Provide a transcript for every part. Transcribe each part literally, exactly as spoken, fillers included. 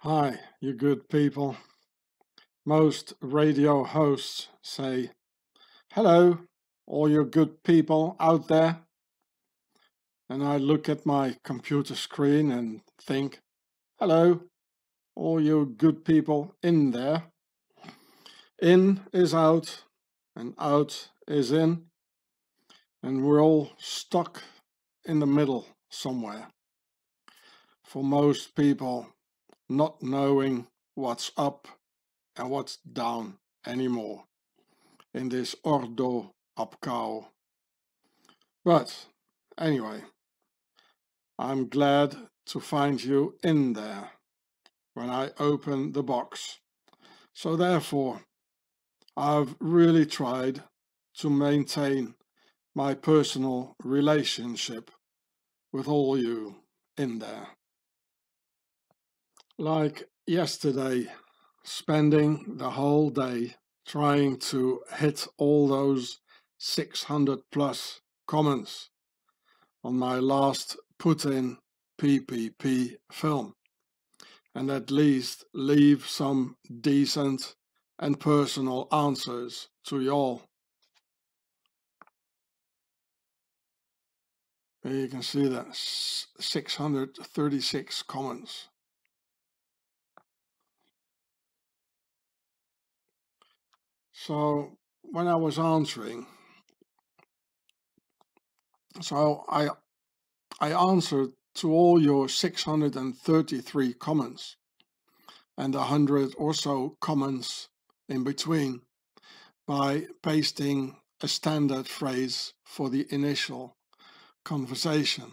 Hi, you good people. Most radio hosts say, hello, all you good people out there. And I look at my computer screen and think, hello, all you good people in there. In is out, and out is in, and we're all stuck in the middle somewhere. For most people, not knowing what's up and what's down anymore in this ordo opkou. But anyway, I'm glad to find you in there when I open the box. So therefore, I've really tried to maintain my personal relationship with all you in there. Like yesterday, spending the whole day trying to hit all those six hundred plus comments on my last Putin P P P film, and at least leave some decent and personal answers to y'all. Here you can see that six hundred thirty-six comments. So when I was answering, so I I answered to all your six hundred thirty-three comments and a hundred or so comments in between by pasting a standard phrase for the initial conversation.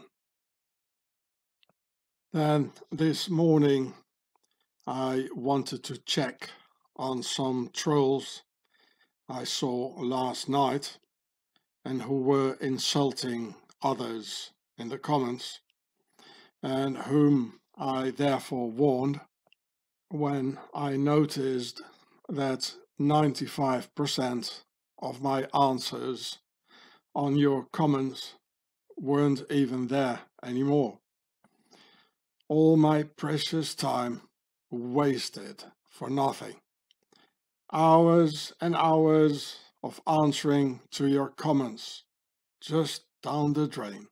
Then this morning I wanted to check on some trolls I saw last night and who were insulting others in the comments, and whom I therefore warned when I noticed that ninety-five percent of my answers on your comments weren't even there anymore. All my precious time wasted for nothing. Hours and hours of answering to your comments just down the drain.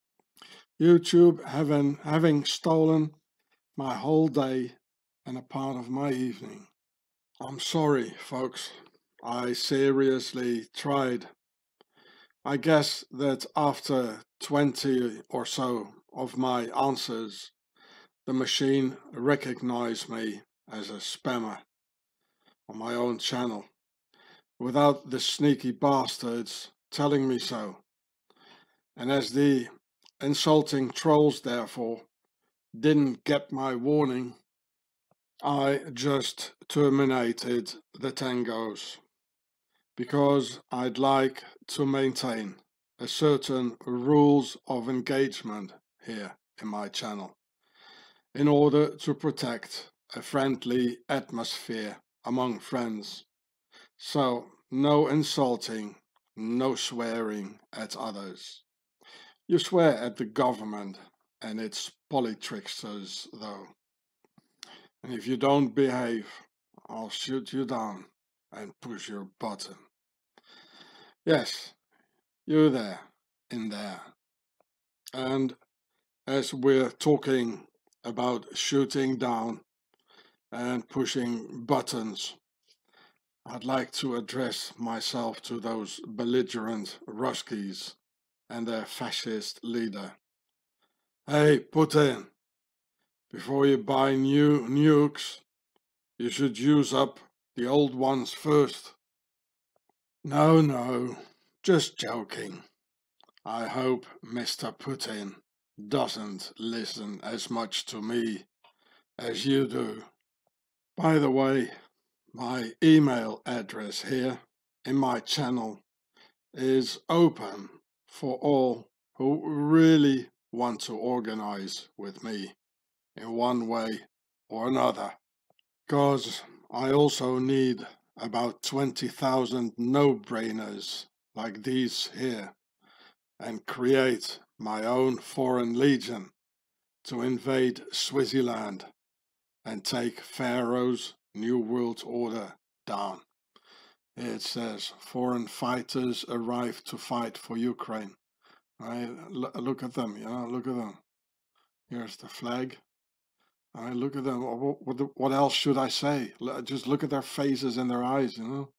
YouTube having, having stolen my whole day and a part of my evening. I'm sorry, folks. I seriously tried. I guess that after twenty or so of my answers, the machine recognized me as a spammer on my own channel, without the sneaky bastards telling me so. And as the insulting trolls therefore didn't get my warning, I just terminated the tangos, because I'd like to maintain a certain rules of engagement here in my channel, in order to protect a friendly atmosphere among friends. So no insulting, no swearing at others. You swear at the government and its politricksters though. And if you don't behave, I'll shoot you down and push your button. Yes, you there, in there. And as we're talking about shooting down and pushing buttons, I'd like to address myself to those belligerent Ruskies and their fascist leader. Hey, Putin, before you buy new nukes, you should use up the old ones first. No, no, just joking. I hope Mister Putin doesn't listen as much to me as you do. By the way, my email address here in my channel is open for all who really want to organize with me in one way or another, because I also need about twenty thousand no-brainers like these here, and create my own foreign legion to invade Swaziland and take Pharaoh's New World Order down. It says foreign fighters arrive to fight for Ukraine. Right? L- look at them, you know, look at them. Here's the flag. I mean, look at them. What, what, what else should I say? Just look at their faces and their eyes, you know.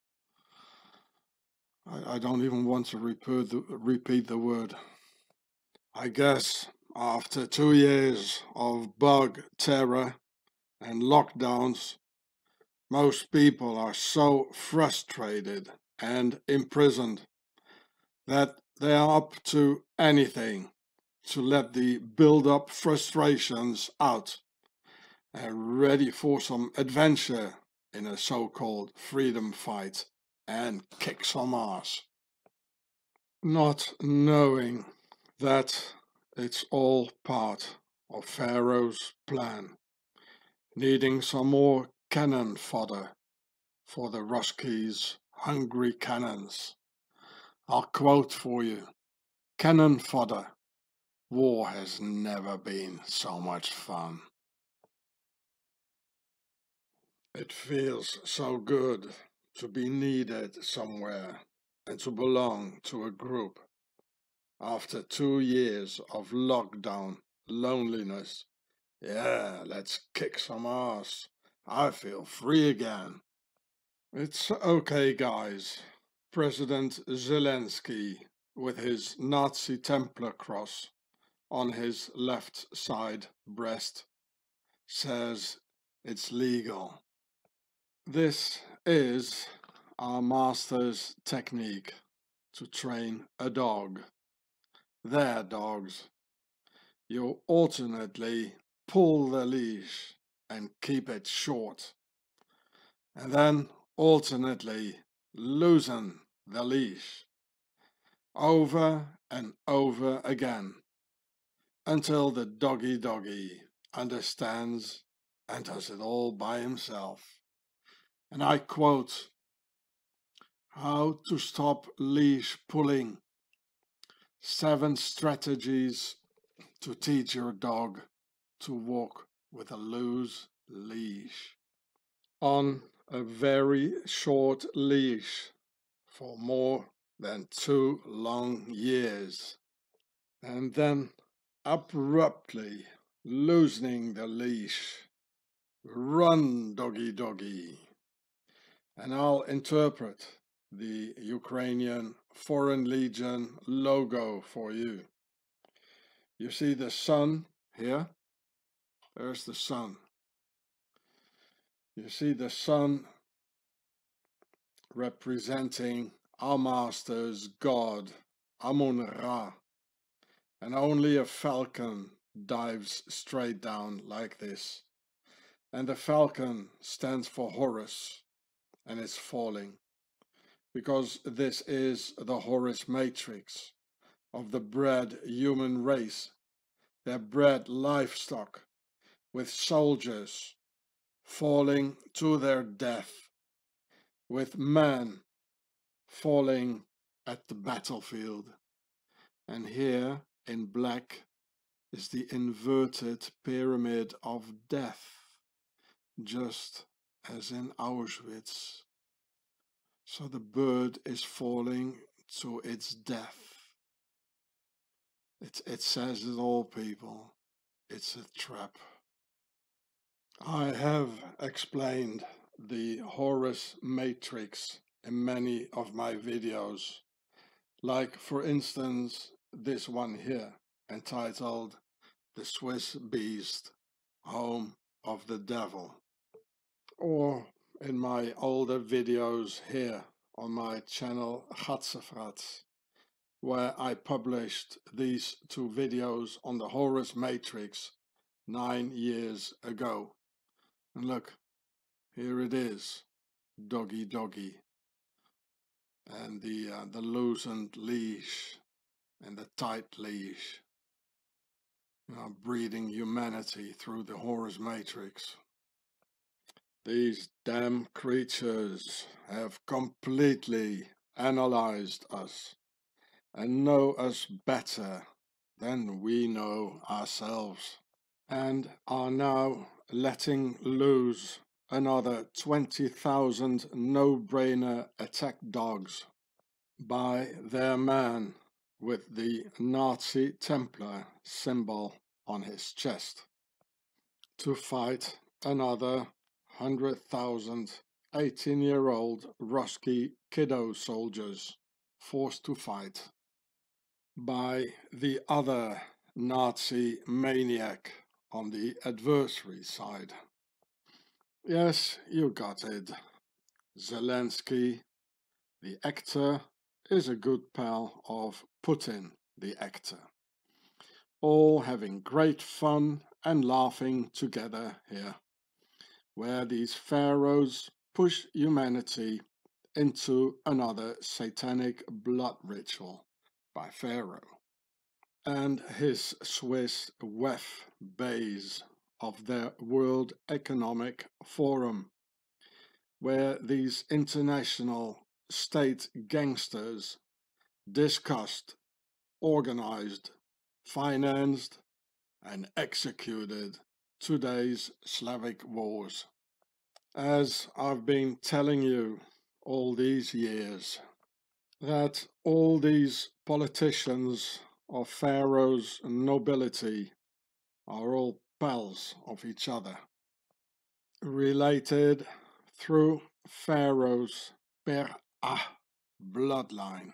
I, I don't even want to repeat the, repeat the word. I guess after two years of bug terror and lockdowns, most people are so frustrated and imprisoned that they are up to anything to let the build-up frustrations out and ready for some adventure in a so-called freedom fight and kick some ass. Not knowing that it's all part of Pharaoh's plan, needing some more cannon fodder for the Ruskies' hungry cannons. I'll quote for you, "Cannon fodder. War has never been so much fun." It feels so good to be needed somewhere and to belong to a group. After two years of lockdown loneliness, yeah, let's kick some ass. I feel free again. It's okay, guys. President Zelensky, with his Nazi Templar cross on his left side breast, says it's legal. This is our master's technique to train a dog. Their dogs. You alternately pull the leash and keep it short, and then alternately loosen the leash over and over again until the doggy doggy understands and does it all by himself. And I quote, "How to stop leash pulling. Seven strategies to teach your dog to walk with a loose leash." On a very short leash for more than two long years, and then abruptly loosening the leash. Run, doggy doggy. And I'll interpret the Ukrainian Foreign Legion logo for you. You see the sun here? There's the sun. You see the sun representing our master's god, Amun-Ra. And only a falcon dives straight down like this. And the falcon stands for Horus and is falling, because this is the Horus matrix of the bred human race, their bred livestock, with soldiers falling to their death, with man falling at the battlefield. And here in black is the inverted pyramid of death, just as in Auschwitz. So the bird is falling to its death. It, it says it all, people. It's a trap. I have explained the Horus matrix in many of my videos, like for instance this one here, entitled "The Swiss Beast, Home of the Devil," or in my older videos here on my channel Gatsefrats, where I published these two videos on the Horus matrix nine years ago. And look, here it is, doggy doggy, and the uh, the loosened leash and the tight leash, you know, breeding humanity through the Horus matrix. These damn creatures have completely analyzed us and know us better than we know ourselves, and are now letting loose another twenty thousand no-brainer attack dogs by their man with the Nazi Templar symbol on his chest to fight another one hundred thousand eighteen-year-old Rusky kiddo soldiers forced to fight by the other Nazi maniac on the adversary side. Yes, you got it. Zelensky, the actor, is a good pal of Putin, the actor. All having great fun and laughing together here, where these pharaohs push humanity into another satanic blood ritual by Pharaoh and his Swiss W E F base of their World Economic Forum, where these international state gangsters discussed, organized, financed, and executed today's Slavic wars. As I've been telling you all these years, that all these politicians of Pharaoh's nobility are all pals of each other, related through Pharaoh's Per Ah bloodline.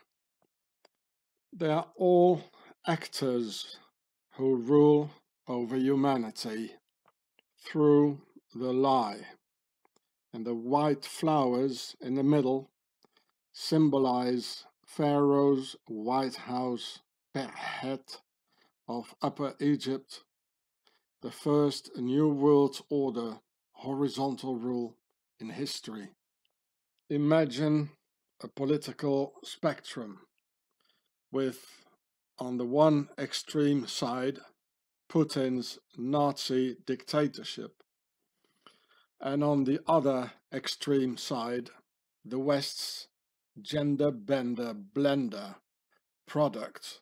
They are all actors who rule over humanity through the lie, and the white flowers in the middle symbolize Pharaoh's White House Perhet of Upper Egypt, the first New World Order horizontal rule in history. Imagine a political spectrum with, on the one extreme side, Putin's Nazi dictatorship, and on the other extreme side, the West's gender bender blender product,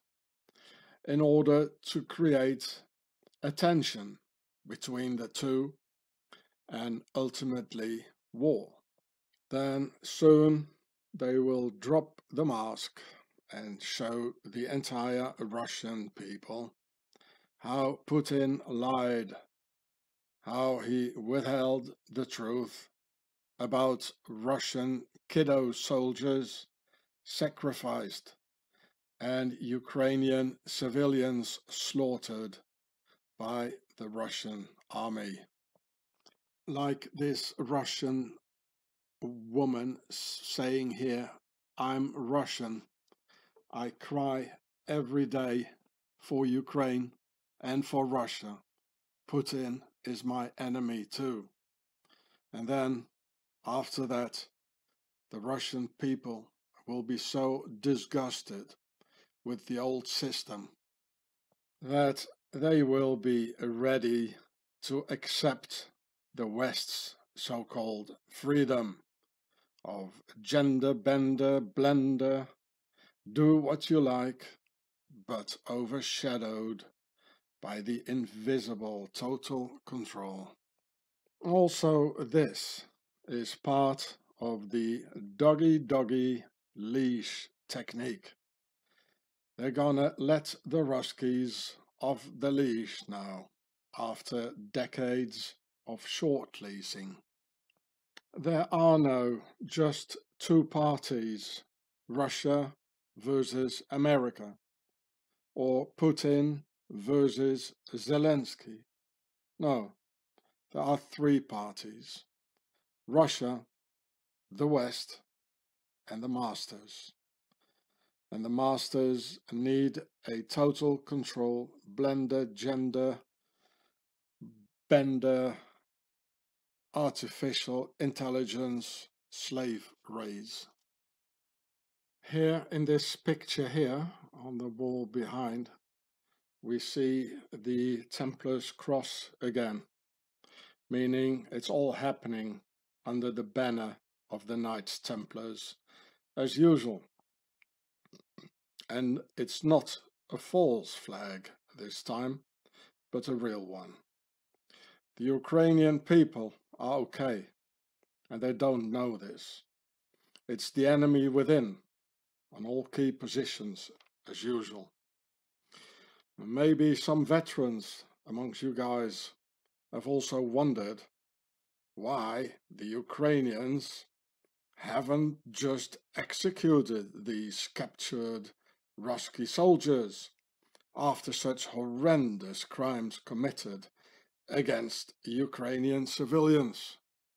in order to create a tension between the two and ultimately war. Then soon they will drop the mask and show the entire Russian people how Putin lied, how he withheld the truth about Russian kiddo soldiers sacrificed and Ukrainian civilians slaughtered by the Russian army. Like this Russian woman saying here, I'm Russian, I cry every day for Ukraine and for Russia. Putin is my enemy too. And then after that, the Russian people will be so disgusted with the old system that they will be ready to accept the West's so-called freedom of gender bender blender, do what you like, but overshadowed by the invisible total control. Also, this is part of the doggy-doggy leash technique. They're gonna let the Ruskies off the leash now, after decades of short leasing. There are no just two parties, Russia versus America, or Putin versus Zelensky. No, there are three parties, Russia, the West, and the masters. And the masters need a total control, blender, gender, bender, artificial intelligence, slave race. Here in this picture here, on the wall behind, we see the Templars cross again, meaning it's all happening under the banner of the Knights Templars, as usual. And it's not a false flag this time, but a real one. The Ukrainian people are okay, and they don't know this. It's the enemy within, on all key positions, as usual. And maybe some veterans amongst you guys have also wondered why the Ukrainians haven't just executed these captured Ruski soldiers after such horrendous crimes committed against Ukrainian civilians.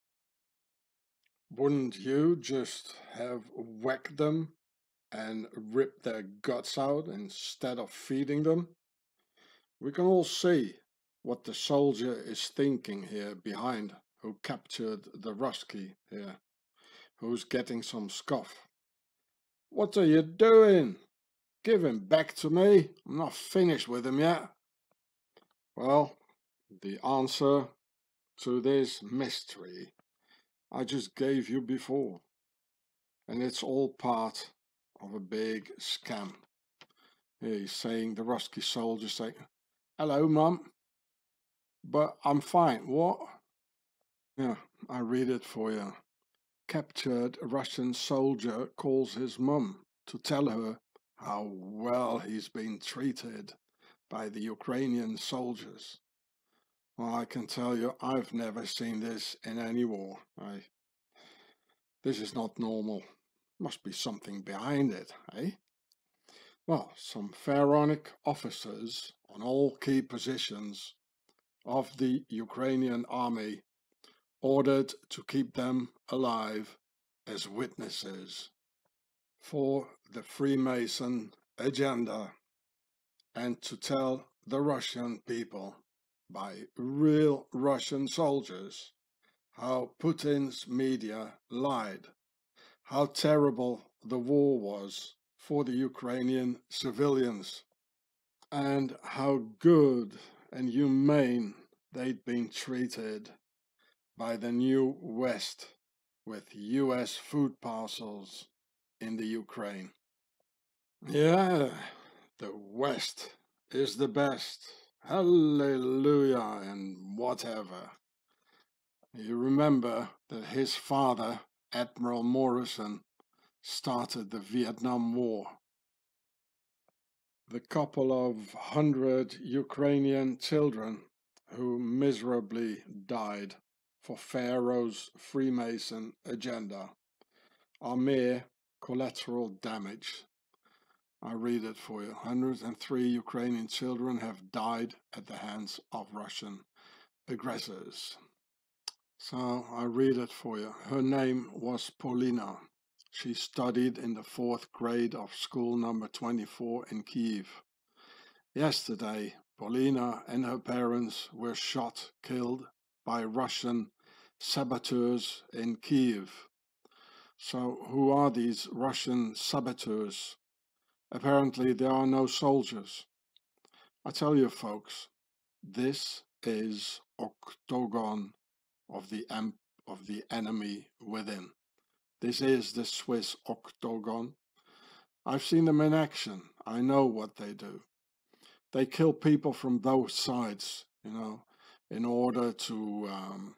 Wouldn't you just have whacked them and ripped their guts out instead of feeding them? We can all see what the soldier is thinking here behind, who captured the Ruski here, who's getting some scoff. What are you doing? Give him back to me. I'm not finished with him yet. Well, the answer to this mystery I just gave you before, and it's all part of a big scam. Here he's saying, the Ruski soldier saying, hello, Mum, but I'm fine. What? Yeah, I read it for you. Captured Russian soldier calls his mum to tell her how well he's been treated by the Ukrainian soldiers. Well, I can tell you, I've never seen this in any war. I, this is not normal. Must be something behind it, eh? Well, some pharaonic officers on all key positions of the Ukrainian army ordered to keep them alive as witnesses for the Freemason agenda and to tell the Russian people by real Russian soldiers how Putin's media lied, how terrible the war was for the Ukrainian civilians, and how good and humane they'd been treated by the new West with U S food parcels in the Ukraine. Yeah, the West is the best. Hallelujah and whatever. You remember that his father, Admiral Morrison, started the Vietnam War. The couple of hundred Ukrainian children who miserably died for Pharaoh's Freemason agenda are mere collateral damage. I read it for you. one hundred three Ukrainian children have died at the hands of Russian aggressors. So I read it for you. Her name was Polina. She studied in the fourth grade of school number twenty-four in Kyiv. Yesterday, Polina and her parents were shot, killed by Russian saboteurs in Kyiv. So who are these Russian saboteurs? Apparently there are no soldiers. I tell you folks, this is Octagon of the amp of the enemy within. This is the Swiss Octagon. I've seen them in action. I know what they do. They kill people from both sides, you know, in order to, um,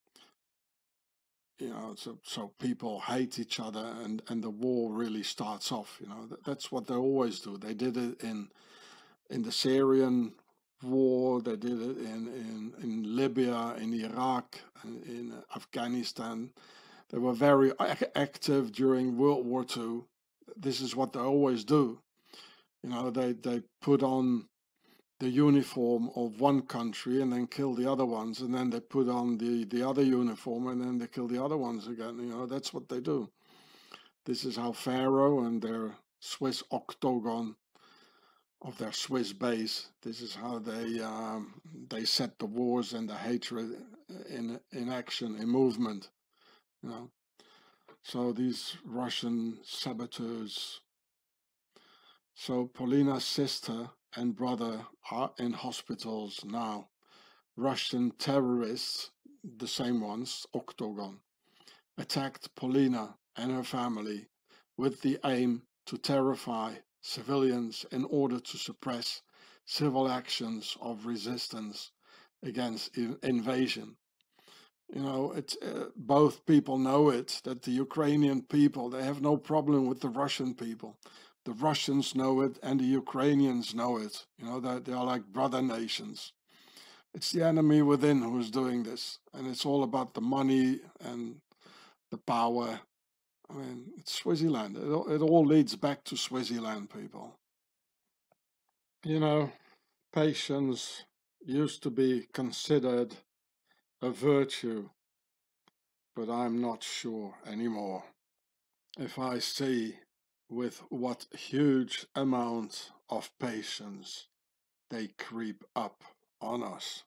you know, so, so people hate each other and, and the war really starts off, you know. That, that's what they always do. They did it in in the Syrian war, they did it in, in, in Libya, in Iraq, in Afghanistan. They were very active during World War Two. This is what they always do. You know, they, they put on the uniform of one country and then kill the other ones, and then they put on the, the other uniform and then they kill the other ones again. You know, that's what they do. This is how Pharaoh and their Swiss Octagon of their Swiss base, this is how they um, they set the wars and the hatred in in action, in movement, you know. So these Russian saboteurs. So Polina's sister and brother are in hospitals now. Russian terrorists, the same ones, Octagon, attacked Polina and her family with the aim to terrify civilians in order to suppress civil actions of resistance against invasion. You know, it's uh, both people know it, that the Ukrainian people, they have no problem with the Russian people. The Russians know it and the Ukrainians know it. You know, they, they are like brother nations. It's the enemy within who's doing this. And it's all about the money and the power. I mean, it's Swaziland. It, it all leads back to Swaziland, people. You know, patience used to be considered a virtue, but I'm not sure anymore. If I see with what huge amount of patience they creep up on us,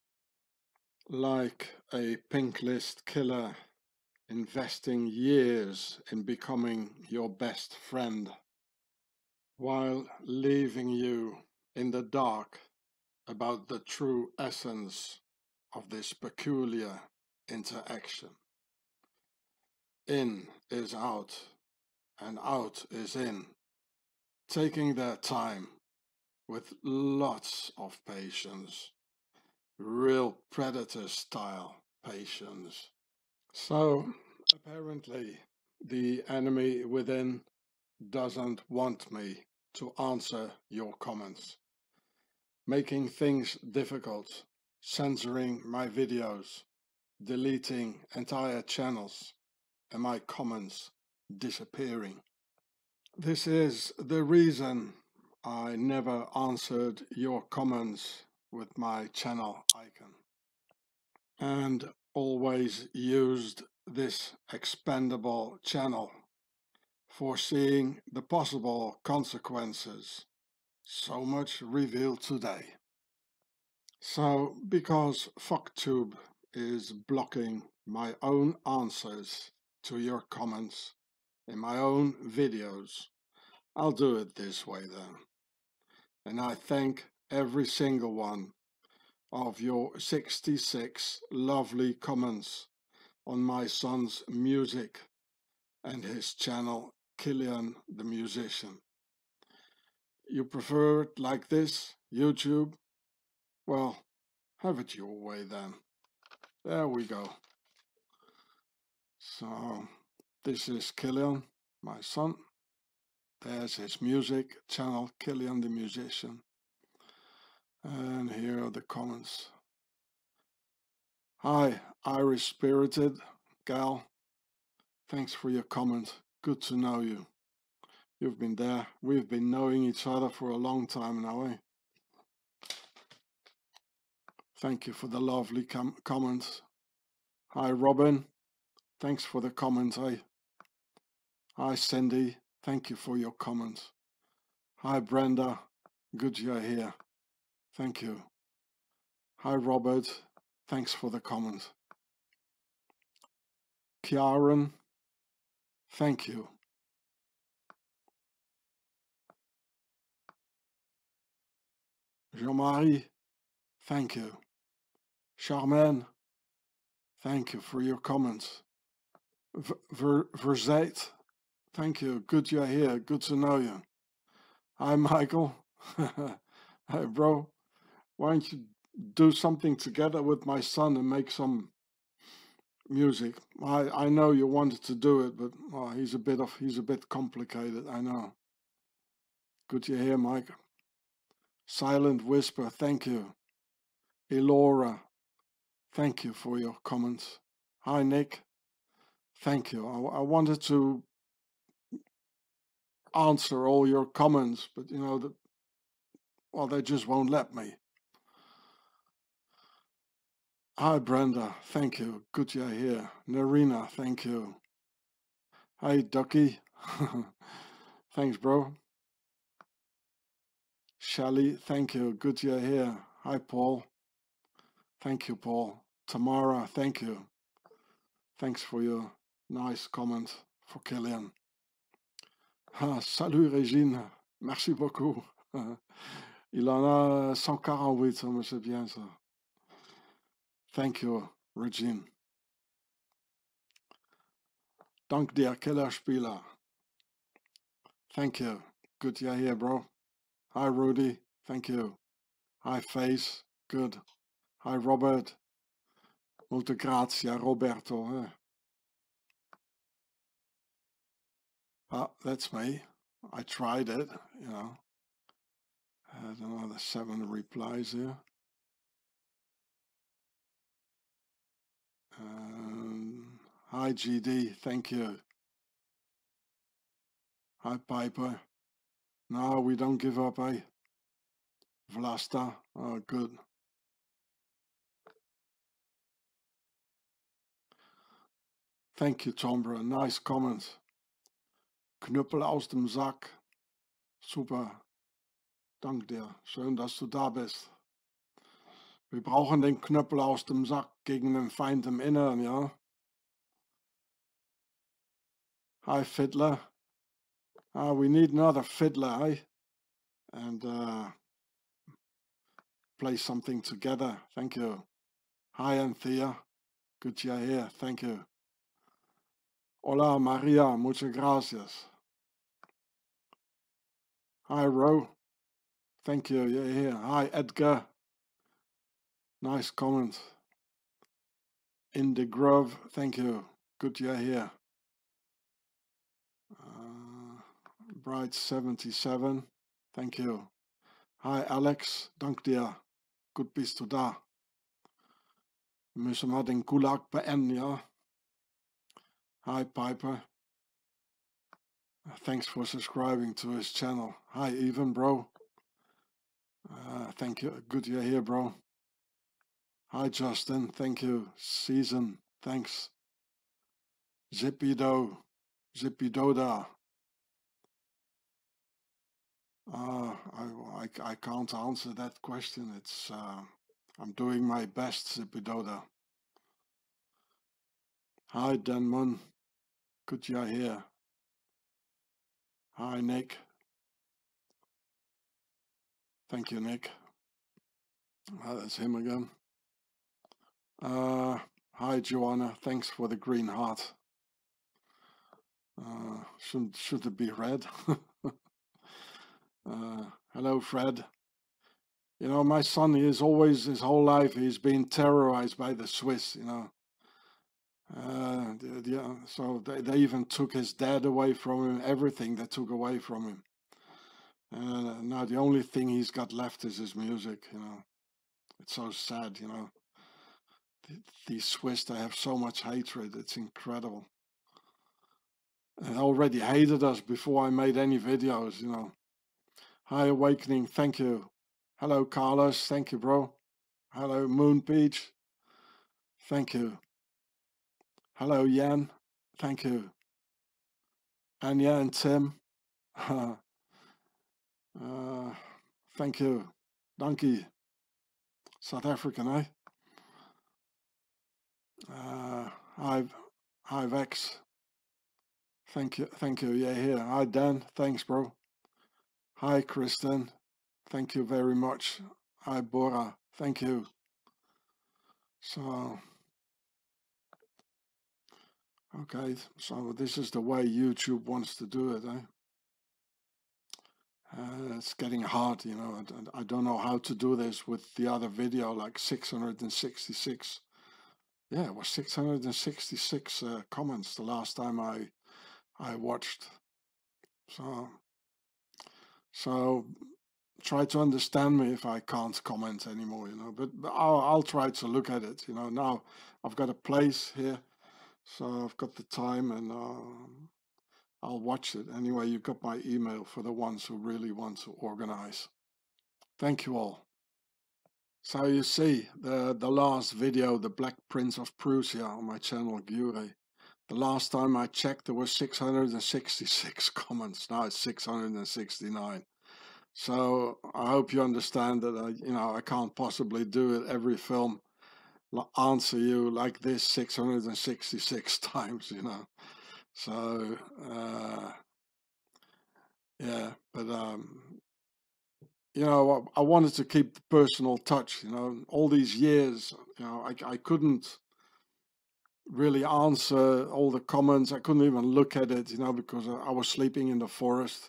like a pink list killer investing years in becoming your best friend while leaving you in the dark about the true essence of this peculiar interaction. In is out and out is in, taking their time with lots of patience, real predator style patience. So apparently the enemy within doesn't want me to answer your comments, making things difficult, censoring my videos, deleting entire channels, and my comments disappearing. This is the reason I never answered your comments with my channel icon, and always used this expandable channel, foreseeing the possible consequences. So much revealed today. So, because FuckTube is blocking my own answers to your comments in my own videos, I'll do it this way then. And I thank every single one of your sixty-six lovely comments on my son's music and his channel Killian the Musician. You prefer it like this, YouTube? Well, have it your way then. There we go. So, this is Killian, my son. There's his music channel, Killian the Musician. And here are the comments. Hi, Irish Spirited gal. Thanks for your comment. Good to know you. You've been there. We've been knowing each other for a long time now, eh? Thank you for the lovely com comments. Hi, Robin. Thanks for the comment, eh? Hi, Cindy. Thank you for your comments. Hi, Brenda. Good you're here. Thank you. Hi, Robert. Thanks for the comment. Kieran. Thank you. Jean-Marie. Thank you. Charmaine. Thank you for your comments. Ver Verzait. Thank you. Good you're here. Good to know you. Hi, Michael. Hey, bro. Why don't you do something together with my son and make some music? I I know you wanted to do it, but oh, he's a bit of he's a bit complicated. I know. Good to hear, Mike. Silent Whisper. Thank you. Elora. Thank you for your comments. Hi, Nick. Thank you. I, I wanted to answer all your comments, but you know that. Well, they just won't let me. Hi, Brenda. Thank you. Good you're here. Narina. Thank you. Hi, Ducky. Thanks, bro. Shelly. Thank you. Good you're here. Hi, Paul. Thank you, Paul. Tamara. Thank you. Thanks for your nice comment for Killian. Ah, salut, Régine. Merci beaucoup. Il en a cent quarante-huit, ça, mais c'est bien ça. Thank you, Regine. Dank dir, Killerspieler. Thank you. Good you're here, bro. Hi, Rudy. Thank you. Hi, Face. Good. Hi, Robert. Molte grazie, Roberto. Eh? Ah, that's me. I tried it, you know. Had another seven replies here. Um, hi, G D. Thank you. Hi, Piper. No, we don't give up, eh? Vlasta. Oh, good. Thank you, Tombra. Nice comment. Knüppel aus dem Sack. Super. Dank dir. Schön, dass du da bist. Wir brauchen den Knüppel aus dem Sack gegen den Feind im Inneren, ja? Hi, Fiddler. Ah, we need another fiddler, eh? And uh, play something together. Thank you. Hi, Anthea. Good you're here. Thank you. Hola, Maria. Muchas gracias. Hi, Ro. Thank you. You're here. Hi, Edgar. Nice comment. In the Grove. Thank you. Good you're here. Uh, Bright seventy-seven. Thank you. Hi, Alex. Dank dir. Gut bist du da. Wir müssen mal den Gulag beenden, ja? Hi, Piper. Thanks for subscribing to his channel. Hi, Even, bro. Uh, thank you. Good you're here, bro. Hi, Justin. Thank you. Season. Thanks. Zippido. Zippidoda. Uh, I, I, I can't answer that question. It's uh, I'm doing my best, Zippidoda. Hi, Denman. Good you're here. Hi, Nick. Thank you, Nick. Uh, that's him again. Uh, hi, Joanna. Thanks for the green heart. Uh, should, should it be red? uh, hello, Fred. You know, my son, he is always, his whole life, he's been terrorized by the Swiss, you know. Uh, the, the, uh, so they, they even took his dad away from him, everything they took away from him. And uh, now the only thing he's got left is his music, you know. It's so sad, you know. These Swiss, they have so much hatred. It's incredible. They already hated us before I made any videos, you know. Hi, Awakening. Thank you. Hello, Carlos. Thank you, bro. Hello, Moon Peach. Thank you. Hello, Jan. Thank you. Anya and Tim. uh, thank you. Donkey. South African, eh? Uh, hi, hi, Vex. Thank you. Thank you. Yeah, here. Hi, Dan. Thanks, bro. Hi, Kristen. Thank you very much. Hi, Bora. Thank you. So, okay. So this is the way YouTube wants to do it, eh? Uh, it's getting hard, you know. I, I don't know how to do this with the other video, like six hundred sixty-six. Yeah, it was six hundred sixty-six uh, comments the last time I I watched. So, so try to understand me if I can't comment anymore, you know. But, but I'll I'll try to look at it, you know. Now I've got a place here, so I've got the time, and uh, I'll watch it. Anyway, you got my email for the ones who really want to organize. Thank you all. So you see, the, the last video, The Black Prince of Prussia, on my channel, Gure. The last time I checked, there was six hundred sixty-six comments. Now it's six hundred sixty-nine. So I hope you understand that, I, you know, I can't possibly do it every film, answer you like this six hundred sixty-six times, you know. So, uh, yeah, but, um, you know, I, I wanted to keep the personal touch, you know, all these years, you know, I, I couldn't really answer all the comments. I couldn't even look at it, you know, because I, I was sleeping in the forest.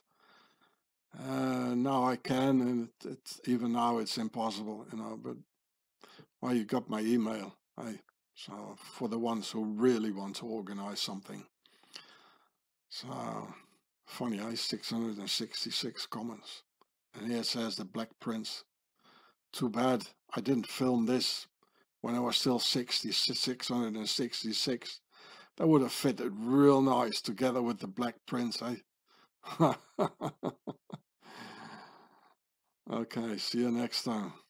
Uh, now I can, and it, it's even now it's impossible, you know, but Well, you got my email. Hey, so for the ones who really want to organize something. So funny, I six hundred sixty-six comments. And here it says the Black Prince. Too bad I didn't film this when I was still sixty, six hundred sixty-six. That would have fitted real nice together with the Black Prince, eh? Okay, see you next time.